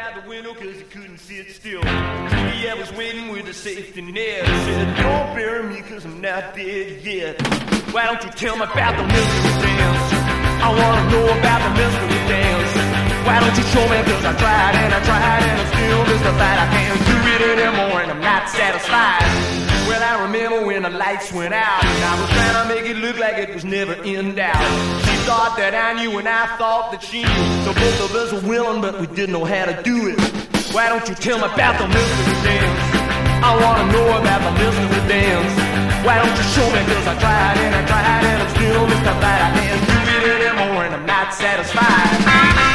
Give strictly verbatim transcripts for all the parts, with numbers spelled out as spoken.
out the window cause he couldn't sit still. He was waiting with a safety net. He said, don't bury me cause I'm not dead yet. Why don't you tell me about the mystery dance? I wanna know about the mystery dance. Why don't you show me cause I tried and I tried and I'm still mystified. I can't do it anymore and I'm not satisfied. Well, I remember when the lights went out and I was trying to make it look like it was never in doubt. She thought that I knew and I thought that she knew. So both of us were willing but we didn't know how to do it. Why don't you tell me about the mystery dance? I wanna know about the mystery dance. Why don't you show me cause I tried and I tried and I'm still mystified. I can't do it anymore and I'm not satisfied.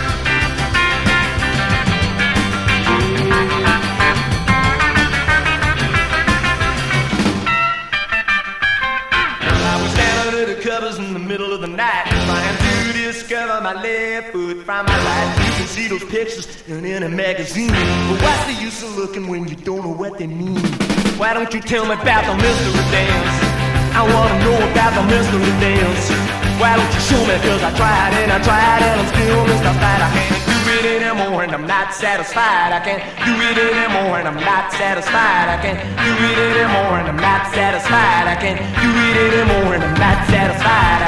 Covers in the middle of the night, trying to discover my left foot from my right. You can see those pictures in any magazine, but what's the use of looking when you don't know what they mean? Why don't you tell me about the mystery dance? I wanna know about the mystery dance. Why don't you show me cause I tried and I tried and I'm still mystified. I can't do it anymore and I'm not satisfied. I can't do it anymore and I'm not satisfied. I can't do it anymore and I'm not satisfied. I can't do it anymore and I'm not satisfied.